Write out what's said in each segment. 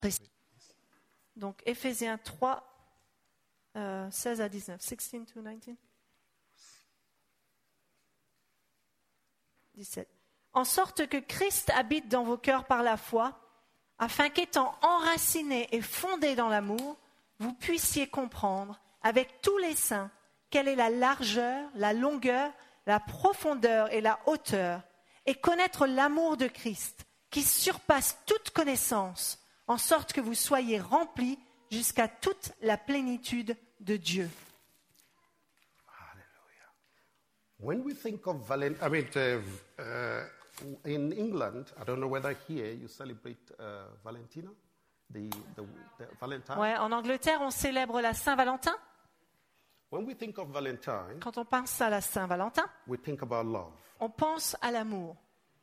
Donc, Éphésiens 3, 16 à 19. 16 to 19. 17. En sorte que Christ habite dans vos cœurs par la foi, afin qu'étant enracinés et fondés dans l'amour, vous puissiez comprendre avec tous les saints quelle est la largeur, la longueur, la profondeur et la hauteur, et connaître l'amour de Christ qui surpasse toute connaissance, en sorte que vous soyez remplis jusqu'à toute la plénitude de Dieu. Hallelujah. When we think of in England, I don't know whether here you celebrate Valentina, the Valentine. Ouais, en Angleterre, on célèbre la Saint-Valentin. When we think of Valentine, Quand on pense à la Saint-Valentin, we think about love. on pense à l'amour.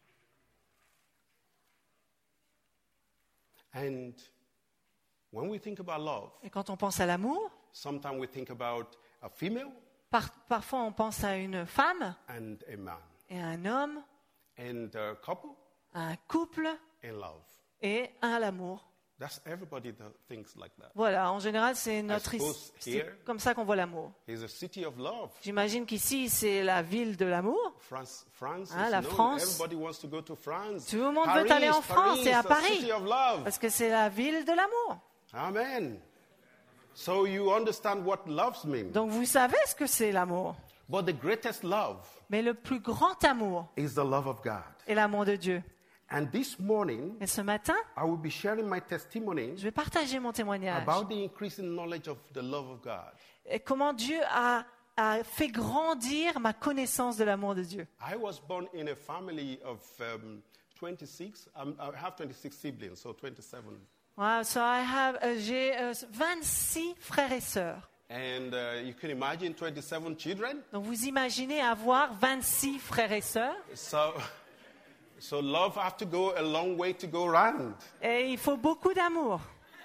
And when we think about love, Et quand on pense à l'amour, sometimes we think about a female parfois on pense à une femme and a man, et à un homme, and a couple à un couple and love. et à l'amour. That's everybody that thinks like that. Voilà, en général, c'est suppose c'est here- comme ça qu'on voit l'amour. It's a city of love. J'imagine qu'ici, c'est la ville de l'amour. France Ah, is la known. France. Everybody wants to go to France. Tout le monde Paris, veut aller en France et à the Paris. city of love. Parce que c'est la ville de l'amour. Amen. So you understand what love means. Donc vous savez ce que c'est l'amour. But the greatest love Mais le plus grand amour is the love of God. est l'amour de Dieu. And this morning, Et ce matin, I will be sharing my testimony je vais partager mon témoignage. about the increasing knowledge of the love of God. Et comment Dieu a fait grandir ma connaissance de l'amour de Dieu. I was born in a family of 26. I have 26 siblings, so 27. Wow, so j'ai 26 frères et sœurs. And you can imagine 27 children. Donc vous imaginez avoir 26 frères et sœurs. So love have to go a long way to go round. Et il faut beaucoup d'amour.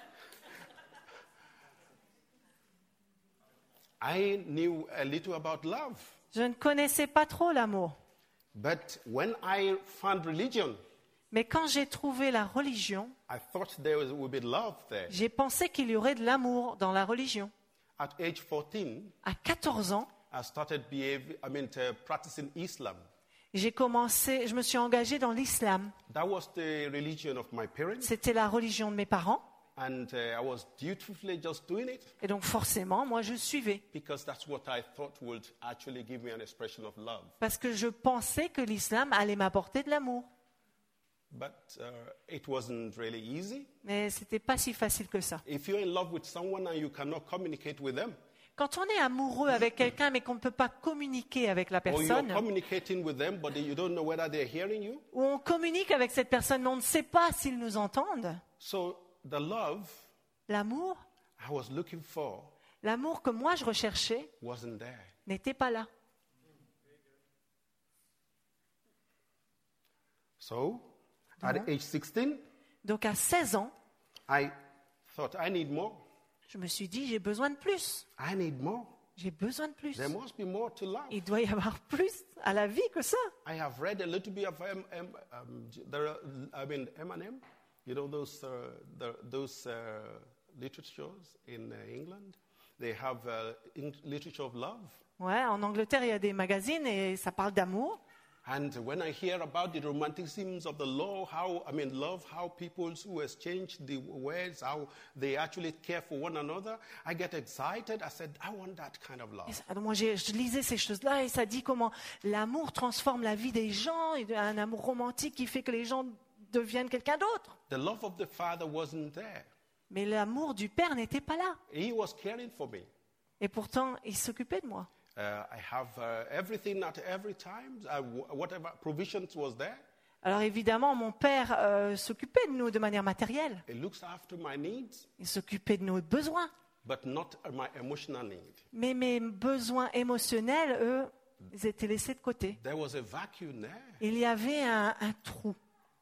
I knew a little about love. Je ne connaissais pas trop l'amour. But when I found religion, Mais quand j'ai trouvé la religion, I thought there would be love there. j'ai pensé qu'il y aurait de l'amour dans la religion. At age 14, À 14 ans, I started practicing Islam. je me suis engagée dans l'islam. That was the religion of my parents, C'était la religion de mes parents. and I was dutifully just doing it Et donc forcément, moi je suivais. because that's what I thought would actually give me an expression of love. Parce que je pensais que l'islam allait m'apporter de l'amour. But it wasn't really easy. Mais ce n'était pas si facile que ça. If you're in love with someone and you cannot communicate with them, Quand on est amoureux avec quelqu'un mais qu'on ne peut pas communiquer avec la or you're personne, communicating with them but you don't know whether they're hearing you, ou on communique avec cette personne mais on ne sait pas s'ils nous entendent, so the love l'amour I was looking for que moi je recherchais wasn't there. n'était pas là. So, at age 16, Donc à 16 ans, I thought, I need more. je me suis dit, j'ai besoin de plus. I need more. J'ai besoin de plus. There must be more to love. Il doit y avoir plus à la vie que ça. I have read a little bit of M&M. You know those literatures in England? They have literature of love. Ouais, en Angleterre, il y a des magazines et ça parle d'amour. And when I hear about the romanticisms of the love, how people who exchange the words, how they actually care for one another, I get excited. I said, I want that kind of love. Moi, je lisais ces choses-là et ça dit comment l'amour transforme la vie des gens, et un amour romantique qui fait que les gens deviennent quelqu'un d'autre. The love of the Father wasn't there. Mais l'amour du Père n'était pas là. He was caring for me. Et pourtant, il s'occupait de moi. I have everything at every time. Whatever provisions was there. Alors évidemment, mon père s'occupait de nous de manière matérielle. He looks after my needs, Il s'occupait de nos besoins. but not my emotional need. Mais mes besoins émotionnels, eux, ils étaient laissés de côté. There was a vacuum there. Il y avait un trou.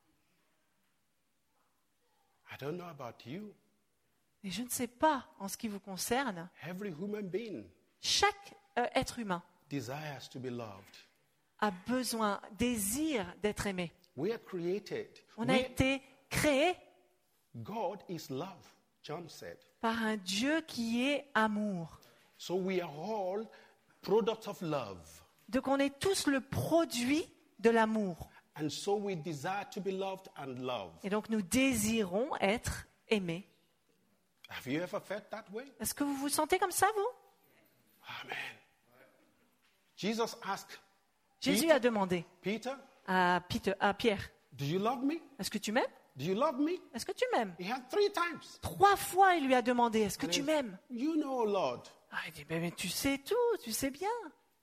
I don't know about you. Et je ne sais pas, en ce qui vous concerne, Every human being chaque être humain desires to be loved. a besoin, désire d'être aimé. We are created. On a été créés God is love, John said. Par un Dieu qui est amour. So we are all products of love. Donc on est tous le produit de l'amour. And so we desire to be loved and loved. Et donc nous désirons être aimés. Have you ever felt that way? Est-ce que vous vous sentez comme ça, vous? Amen. Jesus asked Jésus a demandé Peter, à Pierre, do you love me? est-ce que tu m'aimes? Do you love me? Est-ce que tu m'aimes? He had 3 times. 3 fois, il lui a demandé, est-ce que tu m'aimes? You know, Lord. Ah, il dit, mais tu sais tout, tu sais bien.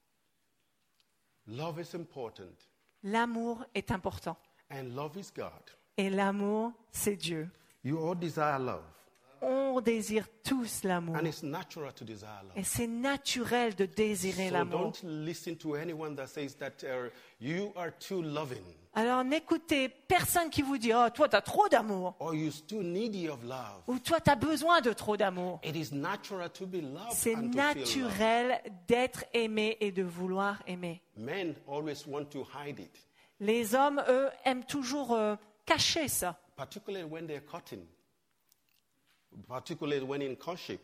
Love is important. L'amour est important. And love is God. Et l'amour, c'est Dieu. You all desire love. On désire tous l'amour. And it's natural to desire love. Et c'est naturel de désirer So l'amour. don't listen to anyone that says that you are too loving Alors n'écoutez personne qui vous dit « Oh, toi, tu as trop d'amour or you're too needy of love. » ou « Toi, tu as besoin de trop d'amour. It is natural to be loved » C'est and to feel love. naturel d'être aimé et de vouloir aimer. Men always want to hide it, Les hommes, eux, aiment toujours cacher ça. particularly when they're courting, particularly when in courtship.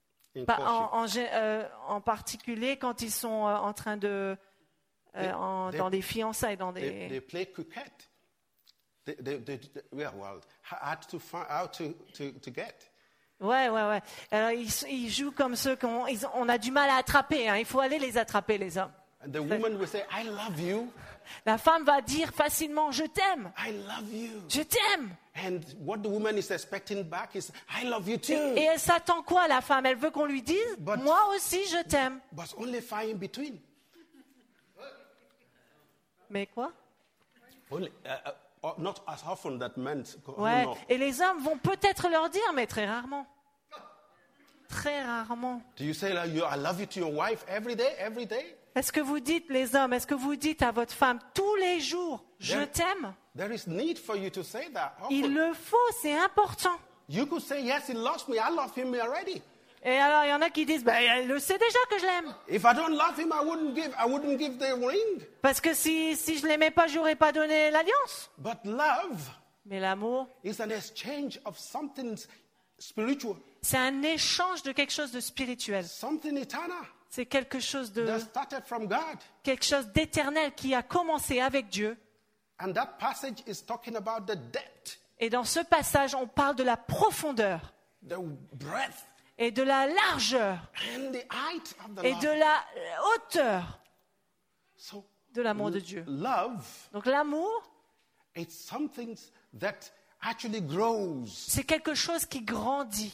En particulier quand ils sont en train de... dans des fiançailles, dans They des... play coquette. Well, hard to find out to get. Ouais. Alors, ils jouent comme ceux on a du mal à attraper. Hein. Il faut aller les attraper, les hommes. And the woman will say, I love you. La femme va dire facilement, je t'aime, I love you. je t'aime. And what the woman is expecting back is, I love you too. Et elle s'attend quoi, la femme? Elle veut qu'on lui dise, But- moi aussi, je t'aime. But only far in between. Mais quoi? Only, not as often that men Ouais. know. Et les hommes vont peut-être leur dire, mais très rarement. Très rarement. Do you say like, I love you to your wife every day, every day? Est-ce que vous dites, les hommes, est-ce que vous dites à votre femme tous les jours, je There- t'aime? There is need for you to say that often. Il le faut, c'est important. You could say, yes, he loves me. I love him already. Et alors, il y en a qui disent, ben, elle le sait déjà que je l'aime. If I don't love him, I wouldn't give the ring. Parce que si je l'aimais pas, j'aurais pas donné l'alliance. But love Mais l'amour, is an exchange of something spiritual, c'est un échange de quelque chose de spirituel. something eternal C'est quelque chose that started from God. quelque chose d'éternel qui a commencé avec Dieu. And that passage is talking about the depth, Et dans ce passage, on parle de la profondeur the breadth, et de la largeur and the height of the et love. de la hauteur So de l'amour de Dieu. love, Donc l'amour, it's something that actually grows. c'est quelque chose qui grandit.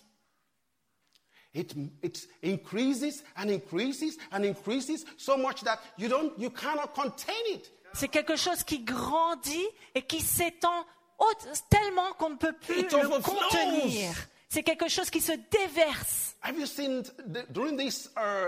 It increases and increases and increases so much that you cannot contain it. C'est quelque chose qui grandit et qui s'étend tellement qu'on ne peut plus It le overflows. contenir. C'est quelque chose qui se déverse. Have you seen during these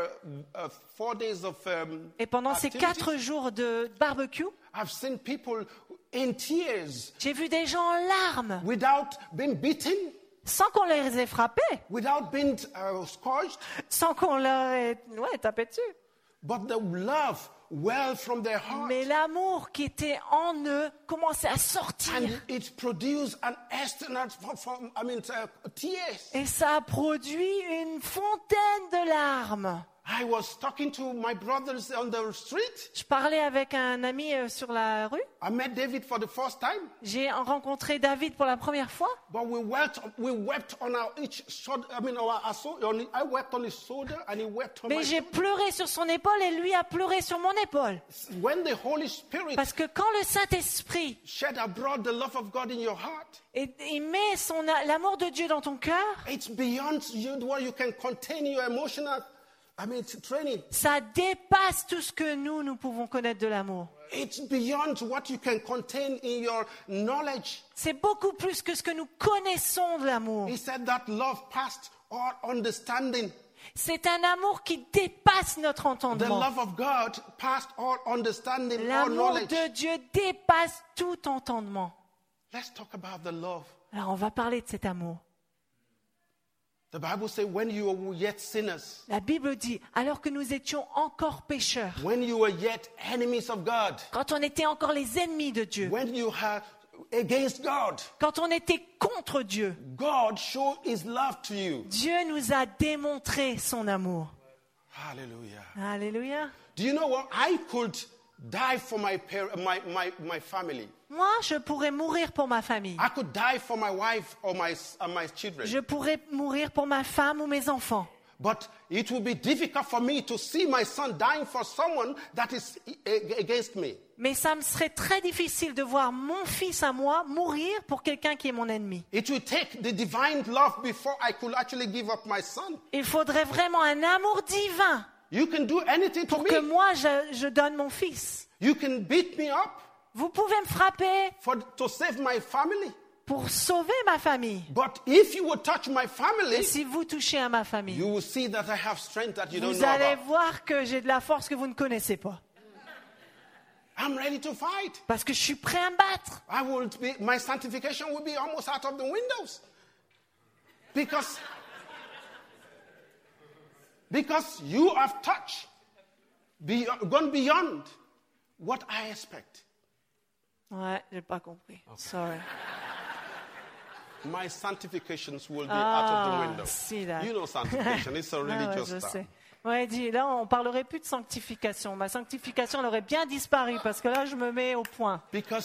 4 days of Et pendant ces activities, 4 jours de barbecue, I've seen people in tears j'ai vu des gens en larmes, without being beaten, sans qu'on les ait frappés, without being scourged, sans qu'on leur ait tapé dessus. but the love well from their heart. Mais l'amour qui était en eux commençait à sortir. And it produced an external tears. Et ça a produit une fontaine de larmes. I was talking to my brothers on the street. Je parlais avec un ami sur la rue. I met David for the first time, J'ai rencontré David pour la première fois. but we wept on our each shoulder. I wept on his shoulder and he wept on Mais my j'ai shoulder. pleuré sur son épaule et lui a pleuré sur mon épaule. When the Holy Spirit Parce que quand le Saint-Esprit shed abroad the love of God in your heart, il met l'amour de Dieu dans ton cœur, it's beyond what you can contain your emotional training. ça dépasse tout ce que nous pouvons connaître de l'amour. It's beyond what you can contain in your knowledge. C'est beaucoup plus que ce que nous connaissons de l'amour. He said that love passed all understanding. C'est un amour qui dépasse notre The entendement. love of God passed all understanding, all L'amour knowledge. de Dieu dépasse tout entendement. Let's talk about the love. Alors on va parler de cet amour. The Bible says, when you were yet sinners, La Bible dit, alors que nous étions encore pécheurs, when you were yet enemies of God, quand on était encore les ennemis de Dieu, when you had against God. Quand on était contre Dieu, God showed his love to you. Dieu nous a démontré son amour. Hallelujah. Alléluia. Do you know what? I could die for my family. Moi, je pourrais mourir pour ma famille. I could die for my wife or my children. Je pourrais mourir pour ma femme ou mes enfants. But it would be difficult for me to see my son dying for someone that is against me. Mais ça me serait très difficile de voir mon fils à moi mourir pour quelqu'un qui est mon ennemi. It would take the divine love before I could actually give up my son. Il faudrait vraiment un amour divin You can do anything to pour que me. moi je donne mon fils. You can beat me up Vous pouvez me frapper to save my family. pour sauver ma famille. But if you would touch my Et family, si vous touchez à ma famille, you will see that I have strength that you don't vous know allez about. voir que j'ai de la force que vous ne connaissez pas. I'm ready to fight. Parce que je suis prêt à me battre. My sanctification will be almost out of the windows. Because you have touched, gone beyond what I expect. Ouais, j'ai pas compris. Sorry. My sanctifications will be out of the window. See that. You know sanctification, it's a religious je stuff. sais. Ouais, dis, là, on parlerait plus de sanctification. Ma sanctification, elle aurait bien disparu parce que là, je me mets au point.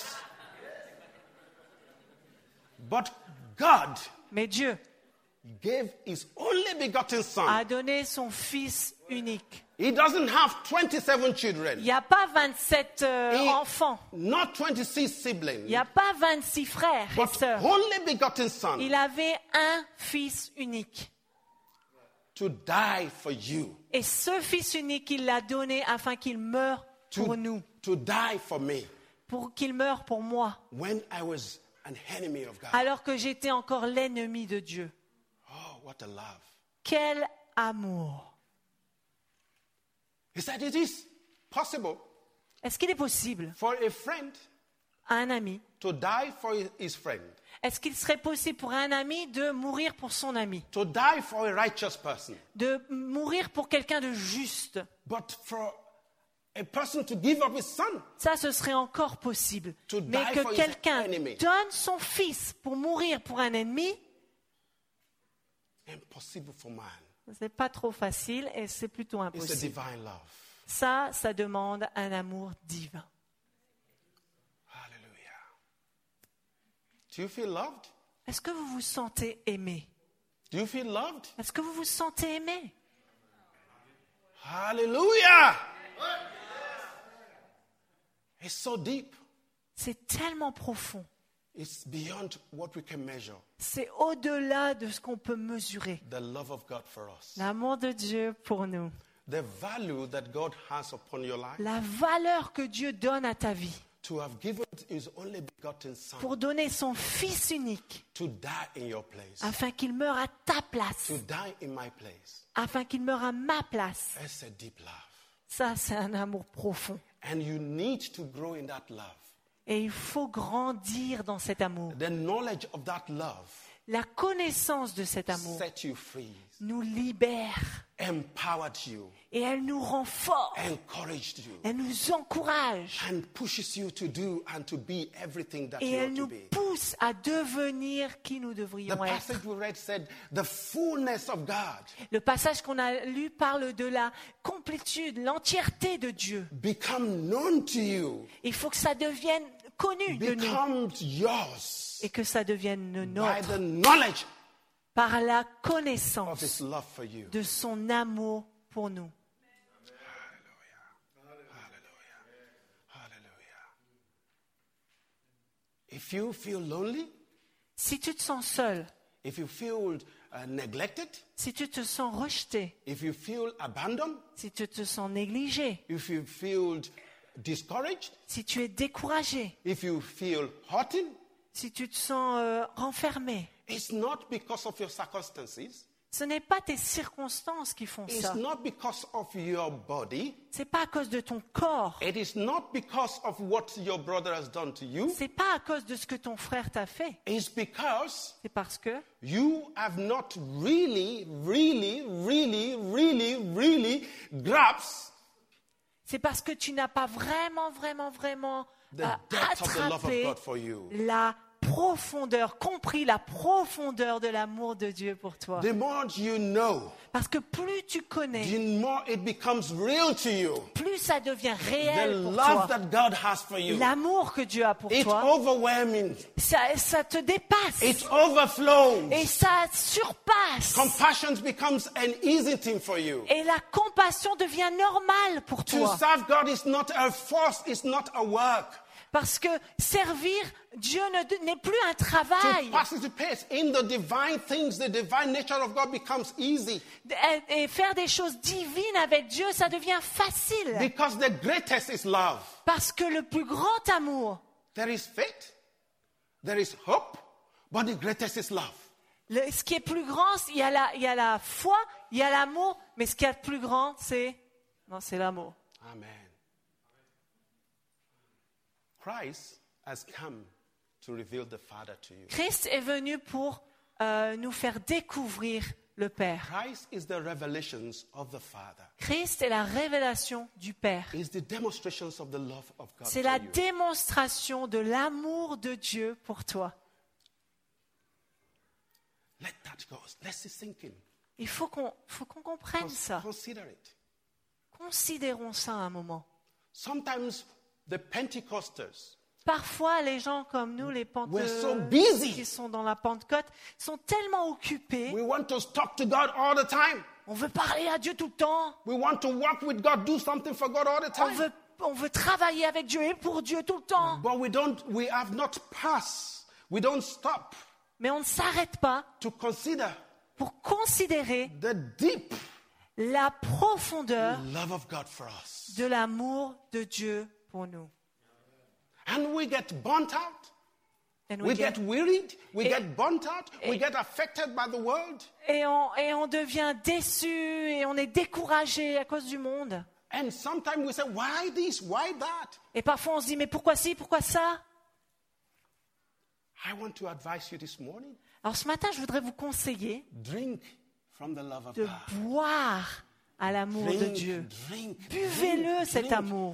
But God Mais Dieu gave his only begotten son. a donné son fils unique. He doesn't have 27 children. Il n'y a pas 27 enfants. Not 26 siblings. Il n'y a pas 26 frères et But sœurs. only begotten son. Il avait un fils unique. To die for you. Et ce fils unique, il l'a donné afin qu'il meure pour nous. To die for me. Pour qu'il meure pour moi. When I was an enemy of God. Alors que j'étais encore l'ennemi de Dieu. Oh, what a love. Quel amour. He said it is possible. Est-ce qu'il est possible For a friend à un ami to die for his friend. Est-ce qu'il serait possible pour un ami de mourir pour son ami? To die for a righteous person. De mourir pour quelqu'un de juste. But for a person to give up his son. Ça, ce serait encore possible. To Mais die que for his quelqu'un enemy. donne son fils pour mourir pour un ennemi, Impossible for man. c'est pas trop facile et c'est plutôt It's a impossible. divine love. Ça demande un amour divin. Hallelujah. Do you feel loved? Est-ce que vous vous sentez aimé? Do you feel loved? Est-ce que vous vous sentez aimé? Hallelujah. It's so deep. C'est tellement profond. It's beyond what we can measure. C'est au-delà de ce qu'on peut mesurer. The love of God for us. L'amour de Dieu pour nous. The value that God has upon your life. La valeur que Dieu donne à ta vie. To have given his only begotten son. Pour donner son fils unique. To die in your place. Afin qu'il meure à ta place. To die in my place. Afin qu'il meure à ma place. It's a deep love. Ça, c'est un amour profond. And you need to grow in that love. Et il faut grandir dans cet amour. The knowledge of that love. La connaissance de cet amour Set you free. nous libère. Empowered you. Et elle nous rend forts. Encouraged you. Elle nous encourage. And pushes you to do and to be everything that Et you elle ought to nous be. pousse à devenir qui nous The devrions être. passage we read said, the fullness of God Le passage qu'on a lu parle de la complétude, l'entièreté de Dieu. become known to you, Il faut que ça devienne connu de nous becomes yours et que ça devienne le by nôtre the knowledge par la of connaissance his love for you. de son amour pour nous. Hallelujah. If you feel lonely, Si tu te sens seul, if you feel neglected, si tu te sens rejeté, if you feel abandoned, si tu te sens négligé, if you feel discouraged, si tu es découragé, if you feel hurting, si tu te sens renfermé, it's not because of your circumstances. ce n'est pas tes circonstances qui font It's ça. not because of your body. C'est pas à cause de ton corps. It is not because of what your brother has done to you. C'est pas à cause de ce que ton frère t'a fait. It's because C'est parce que you have not really grasped c'est parce que tu n'as pas vraiment The depth of the love of attrapé God for you. la profondeur, compris la profondeur de l'amour de Dieu pour toi. The more you know, Parce que plus tu connais, the more it becomes real to you. plus ça devient The réel pour love toi. that God has for you. L'amour que Dieu a pour It's toi, overwhelming. ça te dépasse It overflows. et ça surpasse. Compassion becomes an easy thing for you. Et la compassion devient normale pour To toi. serve God is not a force, it's not a work. Parce que servir Dieu n'est plus un To travail. participate in the divine things, the divine nature of God becomes easy. Et faire des choses divines avec Dieu, ça devient facile. Because the greatest is love. Parce que le plus grand amour, There is faith, there is hope, but the greatest is love. ce qui est plus grand, il y a la foi, il y a l'amour, mais ce qui est plus grand, c'est l'amour. Amen. Christ has come to reveal the Father to you. Christ est venu pour nous faire découvrir le Père. Christ is the revelations of the Father. Christ est la révélation du Père. Is the demonstrations of the love of God C'est for la you. démonstration de l'amour de Dieu pour toi. Let that go. Let's sink in. Il faut qu'on comprenne ça. Consider it. Considérons ça un moment. Sometimes the Pentecostals, Parfois, les gens comme nous, les we're so Pentecôtes busy. qui sont dans la Pentecôte, sont tellement occupés. We want to talk to God all the time. On veut parler à Dieu tout le temps. We want to work with God, do something for God all the time. On veut travailler avec Dieu et pour Dieu tout le temps. But we have not passed. We don't stop Mais on ne s'arrête pas to consider pour considérer the deep la profondeur love of God for us. de l'amour de Dieu pour nous. And we get burnt out. And We get wearied. We Et- get burnt out. We get affected by the world. Et on devient déçu et on est découragé à cause du monde. And sometimes we say, why this? Why that? Et parfois on se dit, mais pourquoi ci, pourquoi ça? I want to advise you this morning. Alors ce matin, je voudrais vous conseiller Drink from the love of de God. boire à l'amour de Dieu. Drink. Buvez-le, drink, cet drink. amour.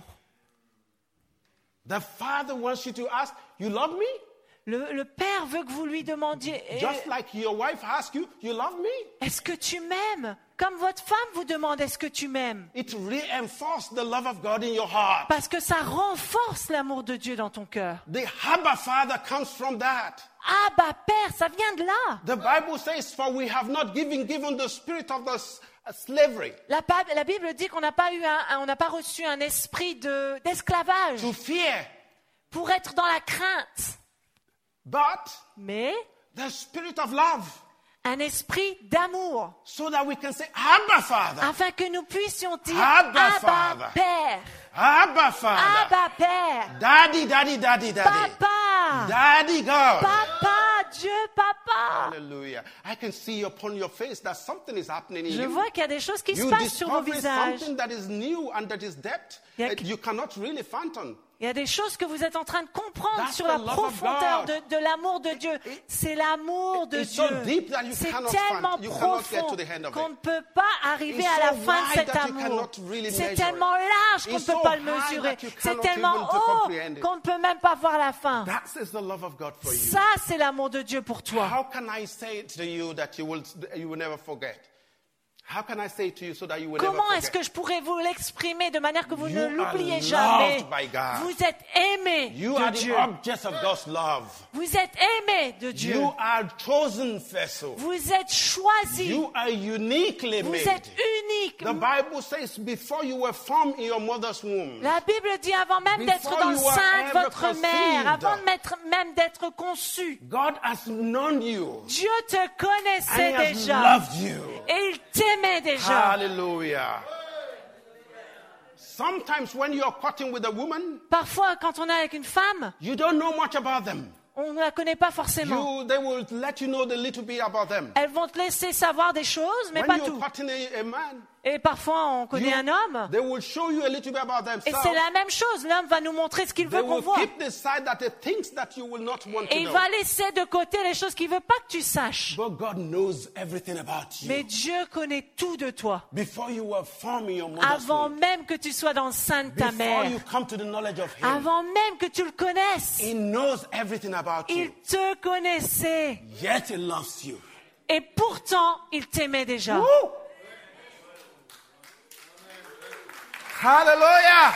The Father wants you to ask, you love me? Le Père veut que vous lui demandiez, Just like your wife asks you, you love me? est-ce que tu m'aimes? Comme votre femme vous demande, est-ce que tu m'aimes? It reinforces the love of God in your heart. Parce que ça renforce l'amour de Dieu dans ton cœur. The Abba Father comes from that. Abba, Père, ça vient de là. The Bible says, for we have not given the spirit of the slavery La Bible dit qu'on n'a pas reçu un esprit d'esclavage to fear, pour être dans la crainte, but mais the spirit of love, un esprit d'amour, so that we can say, Abba Father, afin que nous puissions dire Abba, Abba, Father. Père, Abba Father, Abba, Père, Daddy, Daddy, Daddy, Daddy, Papa, Daddy God. Papa, Dieu, Papa. Hallelujah. I can see upon your face that something is happening in Je you. vois qu'il y a des choses qui se You passent sur vos discover visages. something that is new and that is depth Il y a- that you cannot really fathom. Il y a des choses que vous êtes en train de comprendre That's sur la the love of profondeur God. de l'amour de Dieu. C'est l'amour de It's Dieu. so deep that you C'est cannot tellement find- you cannot get profond to the end of qu'on it. ne peut pas arriver It's à la so fin de wide cet that you amour. cannot really C'est measure tellement it. large qu'on ne It's peut so pas le high mesurer. that you C'est cannot tellement even to haut comprehend it. qu'on ne peut même pas voir la fin. That is the love of God for you. Ça, c'est l'amour de Dieu pour toi. How can I say it to you that you will never forget? How can I say it to you so that you will never Comment est-ce forget? que je pourrais vous l'exprimer de manière que vous ne You l'oubliez are jamais? loved by God. Vous êtes aimé You are de the Dieu. object of God's love. Vous êtes aimé de Dieu. You are chosen vessel. Vous êtes choisi. You are uniquely Vous made. êtes unique. The Bible says before you were formed in your mother's womb, La Bible dit avant même d'être Before dans le you were sein de ever votre conceived. mère, avant même d'être conçu, God has known you Dieu te and He connaissait has déjà loved you. et il t'aimait déjà. Hallelujah. Sometimes when you are cutting with a woman, Parfois, quand on est avec une femme, you don't know much about them. on ne la connaît pas forcément. They will let you know the little bit about them. Elles vont te laisser savoir des choses, mais When pas you're tout. cutting a man, Et parfois, on connaît un homme. They will show you a little bit about Et themselves. c'est la même chose. L'homme va nous montrer ce qu'il They veut qu'on will voit. keep the side that the things that you will not want Et to il know. va laisser de côté les choses qu'il veut pas que tu saches. But God knows everything about you. Mais Dieu connaît tout de toi. Before you were formed in your mother's Avant womb, même que tu sois dans le sein de ta before you mère. come to the knowledge of Him, Avant même que tu le connaisses. He knows everything about Il you. te connaissait. Yet He loves you. Et pourtant, il t'aimait déjà. Woo! Hallelujah!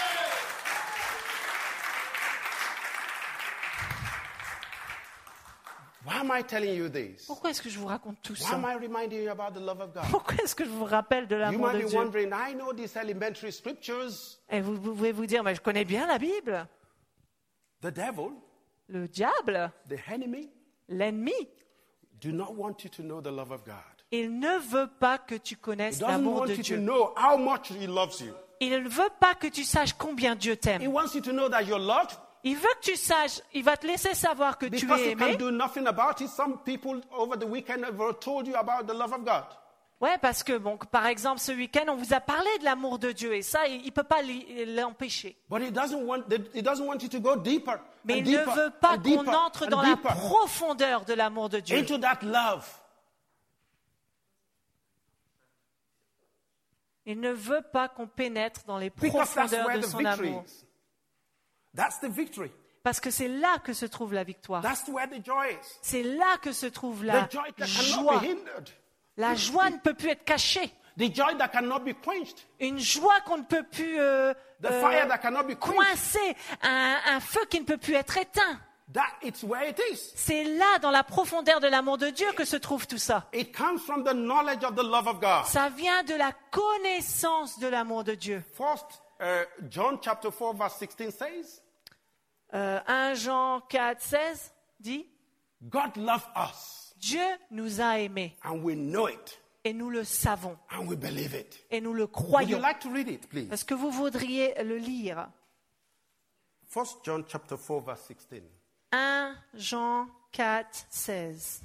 Why am I telling you this? Pourquoi est-ce que je vous raconte tout Why ça? am I reminding you about the love of God? Pourquoi est-ce que je vous rappelle de You l'amour might de be Dieu? wondering, I know these elementary scriptures. Et vous pouvez vous dire, mais je connais bien la Bible. The devil, Le diable, the enemy, l'ennemi, do not want you to know the love of God. il ne veut pas que tu He connaisses doesn't l'amour want de you to Dieu. know how much He loves you. Il ne veut pas que tu saches combien Dieu He t'aime. wants you to know that you're loved Il veut que tu saches, il va te laisser savoir que tu because es you can aimé. do nothing about it. Some people over the weekend have told you about the love of God. Ouais, parce que, bon, par exemple, ce week-end, on vous a parlé de l'amour de Dieu et ça, il ne peut pas l'empêcher. But he doesn't want you to go deeper. Mais and il deeper ne veut pas and qu'on deeper entre and dans la deeper profondeur de l'amour de Dieu. into that love. Il ne veut pas qu'on pénètre dans les Because that's profondeurs where de the son victory amour. is. That's the victory. Parce que c'est là que se trouve la victoire. That's where the joy is. C'est là que se trouve la The joy that cannot joie. be hindered. La joie ne peut plus être cachée. The joy that cannot be quenched. Une joie qu'on ne peut plus The fire that cannot be quenched. coincer. Un feu qui ne peut plus être éteint. That it's where it is. C'est là, dans la profondeur de l'amour de Dieu, que se trouve tout ça. It comes from the knowledge of the love of God. Ça vient de la connaissance de l'amour de Dieu. First, John chapter 4 verse 16 says, 1 Jean 4, 16 dit, God loved us Dieu nous a aimés and we know it et nous le savons and we believe it. et nous le Would you croyons. like to read it, please? Est-ce que vous voudriez le lire? First John chapter 4 verse 16. 1 Jean 4, 16.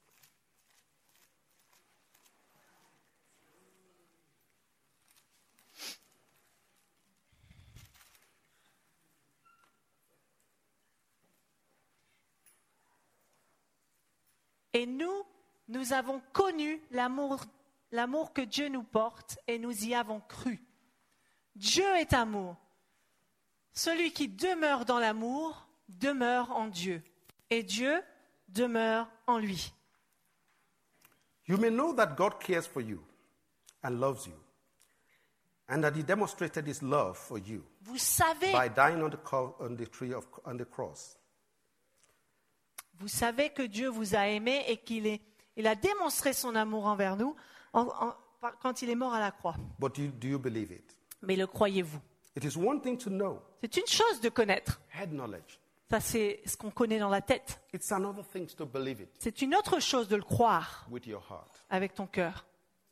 Et nous avons connu l'amour que Dieu nous porte et nous y avons cru. Dieu est amour. Celui qui demeure dans l'amour demeure en Dieu et Dieu demeure en lui. You may know that God cares for you and loves you, and that He demonstrated His love for you Vous savez, by dying on the cross. vous savez que Dieu vous a aimé et il a démontré son amour envers nous quand il est mort à la croix. But do you believe it? Mais le croyez-vous? It is one thing to know, C'est une chose de connaître. head knowledge. Ça, c'est ce qu'on connaît dans la tête. It's another thing to believe it C'est une autre chose de le croire with your heart. avec ton cœur.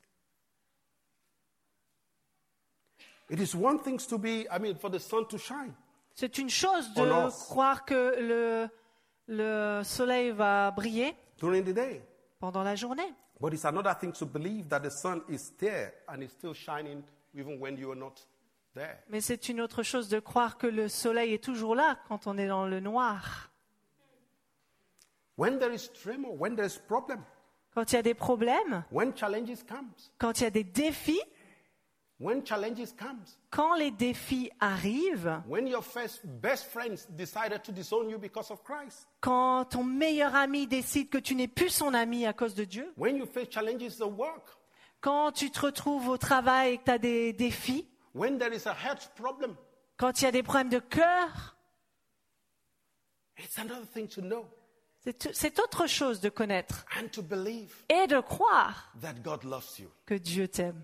It is one thing for the sun to shine. C'est une chose On de us. croire que le soleil va briller During the day. pendant la journée. But it's another thing to believe that the sun is there and is still shining even when you are not there. Mais c'est une autre chose de croire que le soleil est toujours là quand on est dans le noir. When there is tremor, when there is problem, Quand il y a des problèmes, when challenges comes, quand il y a des défis, when challenges comes, quand les défis arrivent, when your best friends decided to disown you because of Christ, quand ton meilleur ami décide que tu n'es plus son ami à cause de Dieu, when you face challenges at work, quand tu te retrouves au travail et que tu as des défis, when there is a health problem, quand il y a des problèmes de cœur, it's another thing to know c'est autre chose de connaître and to believe et de croire that God loves you. que Dieu t'aime.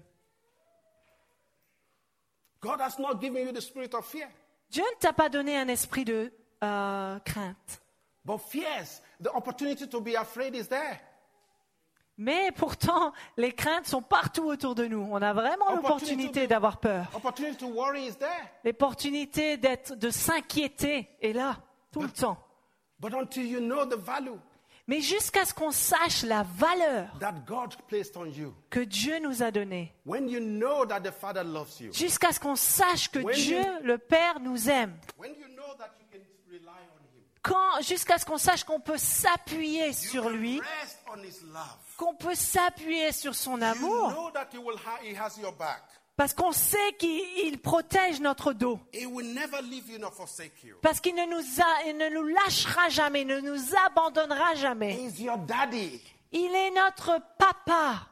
God has not given you the spirit of fear, Dieu ne t'a pas donné un esprit de crainte. but fears, the opportunity to be afraid is there. Mais pourtant, les craintes sont partout autour de nous. On a vraiment l'opportunité d'avoir peur. Opportunity to worry is there. L'opportunité de s'inquiéter est là, tout le temps. But until you know the value Mais jusqu'à ce qu'on sache la valeur that God placed on you, que Dieu nous a donnée, when you know that the Father loves you, jusqu'à ce qu'on sache que When Dieu, you- le Père, nous aime, when you know that you can rely on Him, jusqu'à ce qu'on sache qu'on peut s'appuyer you sur can lui, rest on His love. qu'on peut s'appuyer sur son You amour, know that He has your back. parce qu'on sait qu'il protège notre dos, He will never leave you nor forsake you. parce qu'il il ne nous lâchera jamais, il ne nous abandonnera jamais. He's your daddy. Il est notre papa.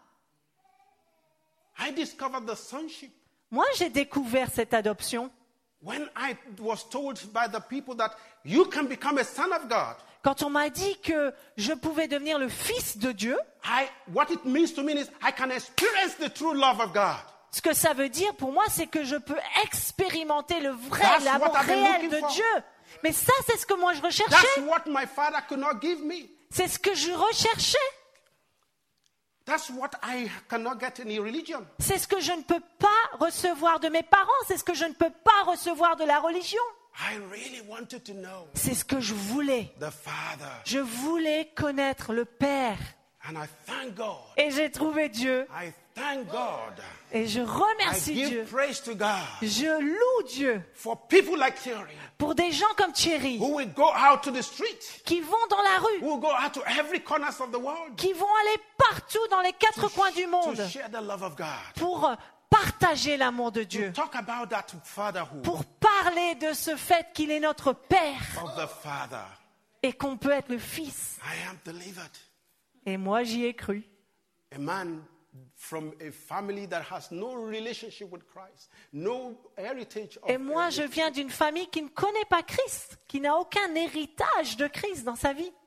I discovered the sonship Moi, j'ai découvert cette adoption when I was told by the people that you can become a son of God. quand on m'a dit que je pouvais devenir le fils de Dieu. What it means to me is I can experience the true love of God. Ce que ça veut dire pour moi, c'est que je peux expérimenter le vrai, That's l'amour what I've been réel looking de for. Dieu. Mais ça, c'est ce que moi je That's recherchais. what my father could not give me. C'est ce que je recherchais. That's what I cannot get in a religion. C'est ce que je ne peux pas recevoir de mes parents. C'est ce que je ne peux pas recevoir de la religion. I really wanted to know C'est ce que je voulais. the Father. Je voulais connaître le Père. And I thank God. Et j'ai trouvé Dieu. I thank God. Et je I remercie give Dieu. praise to God Je loue Dieu for people like Thierry pour des gens comme Thierry who will go out to the street, qui vont dans la rue, who will go out to every corner of the world qui vont aller partout dans les quatre coins du to monde share the love of God. pour partager l'amour de Dieu, Talk about that fatherhood pour parler de ce fait qu'il est notre Père of the Father. et qu'on peut être le Fils. I am delivered. Et moi, j'y ai cru. A man from a family that has no relationship with Christ, no heritage of Et moi, je viens d'une famille qui ne connaît pas Christ, qui n'a aucun héritage de Christ dans sa vie.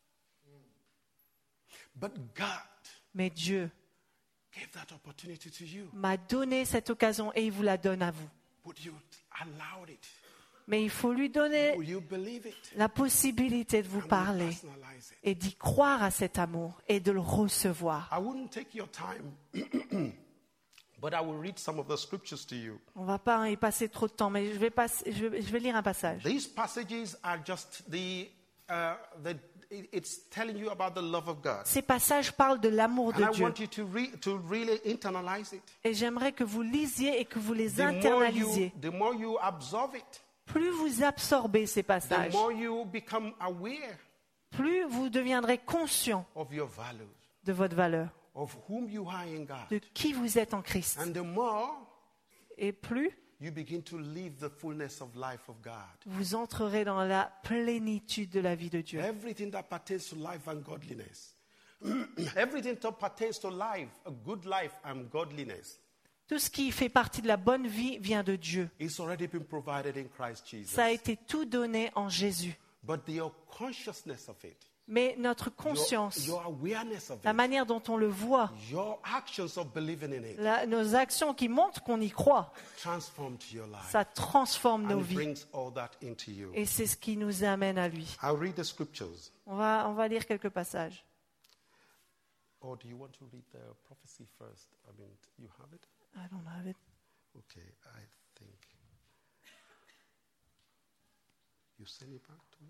But God Mais Dieu gave that opportunity to you. m'a donné cette occasion et il vous la donne à vous. Would you allow it? Mais il faut lui donner Will you believe it? la possibilité de vous And parler personalize it. et d'y croire à cet amour et de le recevoir. I wouldn't take your time, but I will read some of the scriptures to you. On ne va pas y passer trop de temps, mais je vais lire un passage. These passages are just it's telling you about the love of God. Ces passages parlent de l'amour And de I Dieu. want you to really internalize it. Et j'aimerais que vous lisiez et que vous les The internalisiez. more you absorb it, Plus vous absorbez ces the passages, more you become aware plus vous deviendrez conscient of your values, de votre valeur, of whom you are in God. de qui vous êtes en Christ. And the more Et plus you begin to live the fullness of life of God. vous entrerez dans la plénitude de la vie de Dieu. Everything that pertains to life and godliness. Everything that pertains to life, a good life and godliness, Tout ce qui fait partie de la bonne vie vient de Dieu. it's already been provided in Christ Jesus. Ça a été tout donné en Jésus. But your consciousness of it, Mais notre conscience, your awareness of la it, manière dont on le voit, your actions of believing in it, nos actions qui montrent qu'on y croit, transformed your life ça transforme nos and vies. brings all that into you. Et c'est ce qui nous amène à lui. I'll read the scriptures. On va lire quelques passages. Or do you want to read the prophecy first? I mean, you have it? I don't have it. Okay, I think. You send it back to me?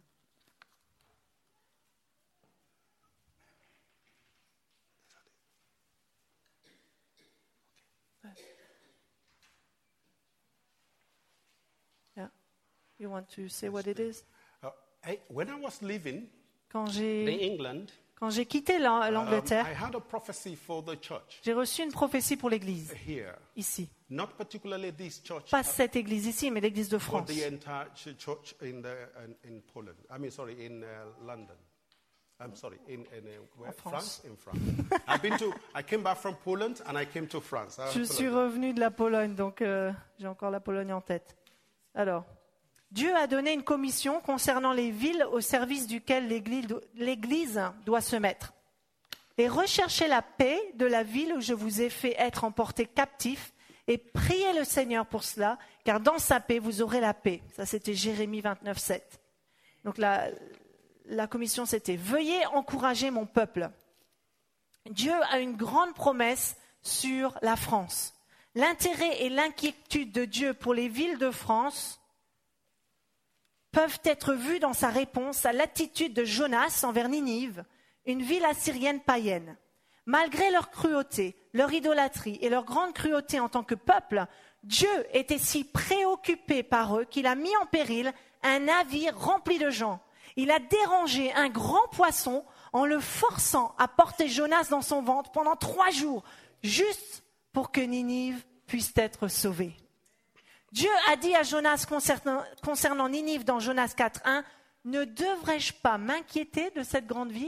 Yeah. You want to say what it is? When I was leaving Quand England, j'ai quitté l'Angleterre, I had a prophecy for the church j'ai reçu une prophétie pour l'Église, here. ici. Not particularly this church, Pas cette Église ici, mais l'Église de but France. the entire church in Poland. I mean, sorry, in London. I'm sorry, in where? France. In France. I came back from Poland and I came to France. I Je suis apologize. revenu de la Pologne, donc j'ai encore la Pologne en tête. Alors, Dieu a donné une commission concernant les villes au service duquel l'Église doit se mettre. Et recherchez la paix de la ville où je vous ai fait être emportés captifs et priez le Seigneur pour cela, car dans sa paix, vous aurez la paix. Ça, c'était Jérémie 29, 7. Donc la commission, c'était « Veuillez encourager mon peuple ». Dieu a une grande promesse sur la France. L'intérêt et l'inquiétude de Dieu pour les villes de France peuvent être vus dans sa réponse à l'attitude de Jonas envers Ninive, une ville assyrienne païenne. Malgré leur cruauté, leur idolâtrie et leur grande cruauté en tant que peuple, Dieu était si préoccupé par eux qu'il a mis en péril un navire rempli de gens. Il a dérangé un grand poisson en le forçant à porter Jonas dans son ventre pendant 3 jours, juste pour que Ninive puisse être sauvée. Dieu a dit à Jonas concernant Ninive dans Jonas 4:1, « Ne devrais-je pas m'inquiéter de cette grande ville ?»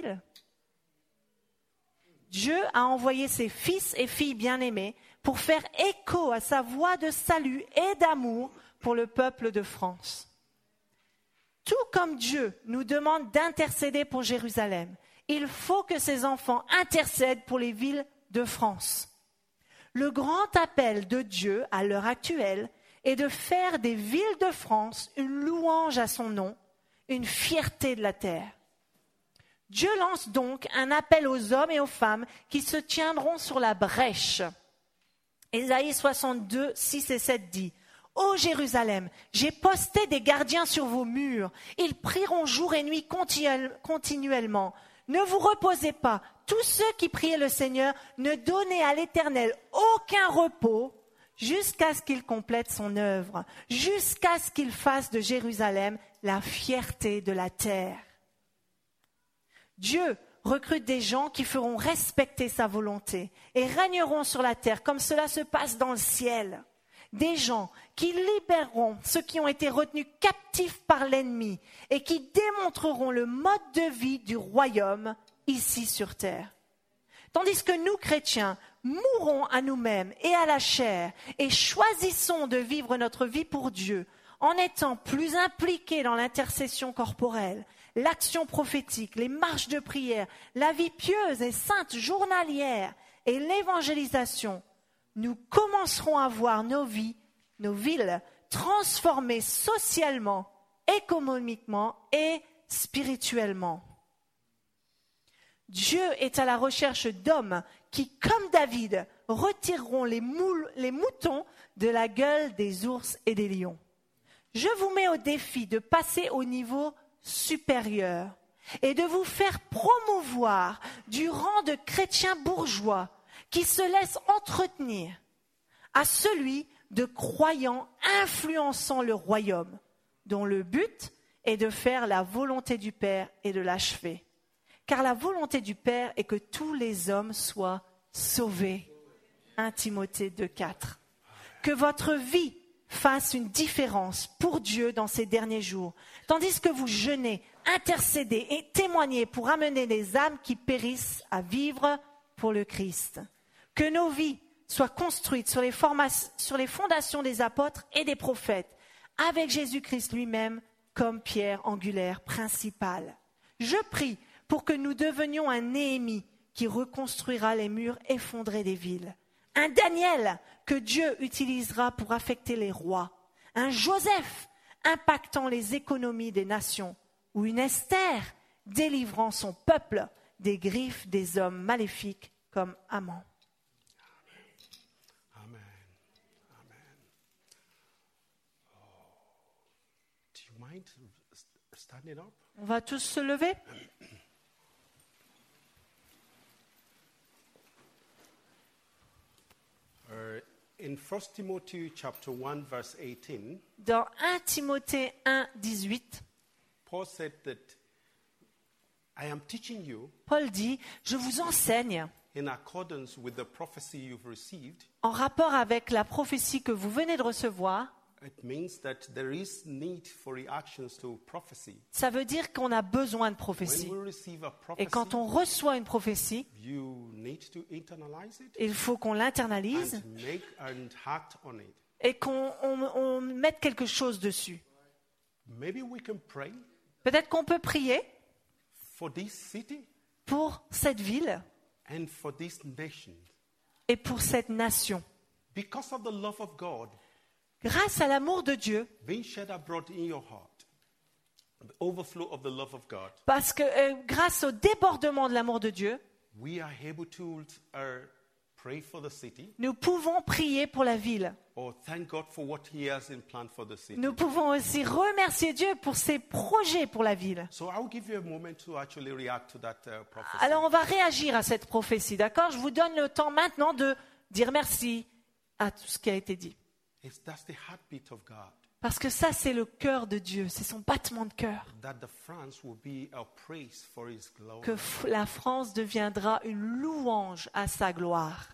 Dieu a envoyé ses fils et filles bien-aimés pour faire écho à sa voix de salut et d'amour pour le peuple de France. Tout comme Dieu nous demande d'intercéder pour Jérusalem, il faut que ses enfants intercèdent pour les villes de France. Le grand appel de Dieu à l'heure actuelle est de faire des villes de France une louange à son nom, une fierté de la terre. Dieu lance donc un appel aux hommes et aux femmes qui se tiendront sur la brèche. Ésaïe 62, 6 et 7 dit « Ô Jérusalem, j'ai posté des gardiens sur vos murs. Ils prieront jour et nuit continuellement. Ne vous reposez pas. Tous ceux qui priaient le Seigneur, ne donnez à l'Éternel aucun repos jusqu'à ce qu'il complète son œuvre, jusqu'à ce qu'il fasse de Jérusalem la fierté de la terre. » Dieu recrute des gens qui feront respecter sa volonté et régneront sur la terre comme cela se passe dans le ciel. Des gens qui libéreront ceux qui ont été retenus captifs par l'ennemi et qui démontreront le mode de vie du royaume ici sur terre. Tandis que nous, chrétiens, mourons à nous-mêmes et à la chair et choisissons de vivre notre vie pour Dieu en étant plus impliqués dans l'intercession corporelle, l'action prophétique, les marches de prière, la vie pieuse et sainte journalière et l'évangélisation, nous commencerons à voir nos villes transformées socialement, économiquement et spirituellement. Dieu est à la recherche d'hommes qui, comme David, retireront les moutons de la gueule des ours et des lions. Je vous mets au défi de passer au niveau supérieur et de vous faire promouvoir du rang de chrétiens bourgeois qui se laissent entretenir à celui de croyants influençant le royaume, dont le but est de faire la volonté du Père et de l'achever. Car la volonté du Père est que tous les hommes soient sauvés. 1 Timothée 2,4. Que votre vie fasse une différence pour Dieu dans ces derniers jours, tandis que vous jeûnez, intercédez et témoignez pour amener les âmes qui périssent à vivre pour le Christ. Que nos vies soient construites sur les fondations des apôtres et des prophètes, avec Jésus-Christ lui-même comme pierre angulaire principale. Je prie pour que nous devenions un Néhémie qui reconstruira les murs effondrés des villes, un Daniel que Dieu utilisera pour affecter les rois, un Joseph impactant les économies des nations, ou une Esther délivrant son peuple des griffes des hommes maléfiques comme Haman. Amen. Amen. Oh. Do you mind standing up? On va tous se lever. In 1 Timothy chapter 1 verse 18, Dans 1 Timothée 1, 18, Paul said that I am teaching you Paul dit « Je vous enseigne in accordance with the prophecy you've received. en rapport avec la prophétie que vous venez de recevoir. It means that there is need for reactions to prophecy. Ça veut dire qu'on a besoin de When prophétie. we receive a Et quand prophecy, on reçoit une prophétie, you need to internalize it il faut qu'on l'internalise and make and act on it. et qu'on mette quelque chose dessus. Maybe we can pray Peut-être qu'on peut prier for this city pour cette ville and for this nation. et pour cette nation. Because of the love of God Grâce à l'amour de Dieu, being shed abroad in your heart, the overflow of the love of God, parce que grâce au débordement de l'amour de Dieu, we are able to pray for the city, Nous pouvons prier pour la ville. or thank God for what He has in plan for the city. Nous pouvons aussi remercier Dieu pour ses projets pour la ville. So I'll give you a moment to actually react to that prophecy. Alors on va réagir à cette prophétie, d'accord? Je vous donne le temps maintenant de dire merci à tout ce qui a été dit. That's the heartbeat of God. Parce que ça, c'est le cœur de Dieu, c'est son battement de cœur. That the France will be a praise for His glory. Que la France deviendra une louange à sa gloire.